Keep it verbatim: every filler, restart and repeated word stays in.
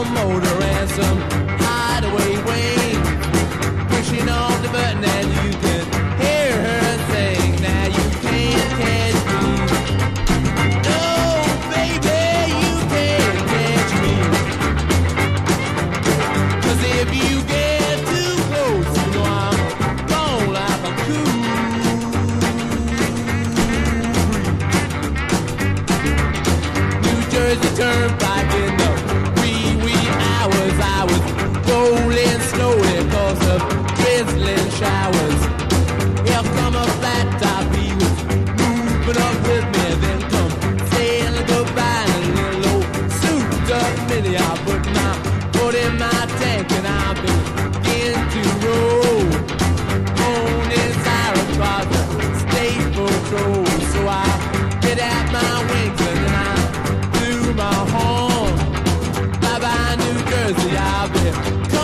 motor and some hideaway wings, pushing on the button and you can hear her sing. Now you can't catch me. No, baby, you can't catch me. 'Cause if you get too close, you know I'm gone like a cool breeze. New Jersey Turnpike in the wee wee hours, I was rolling slowly 'cause of drizzling showers. Here come a flat top, he was moving up with me, then come saying goodbye in a little old souped up mini. I put my foot in my tank and I've been beginning to roll on inside across the state patrol. So I get out my wings and then I blew my horn. Bye bye New Jersey, I'll be